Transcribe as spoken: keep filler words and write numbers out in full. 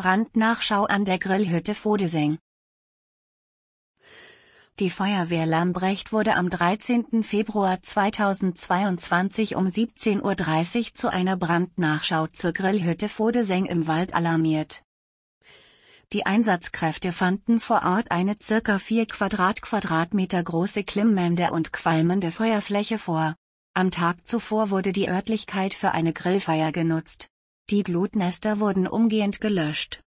Brandnachschau an der Grillhütte Vodeseng. Die Feuerwehr Lambrecht wurde am dreizehnten Februar zweitausendzweiundzwanzig um siebzehn Uhr dreißig zu einer Brandnachschau zur Grillhütte Vodeseng im Wald alarmiert. Die Einsatzkräfte fanden vor Ort eine circa vier Quadratmeter große glimmende und qualmende Feuerfläche vor. Am Tag zuvor wurde die Örtlichkeit für eine Grillfeier genutzt. Die Glutnester wurden umgehend gelöscht.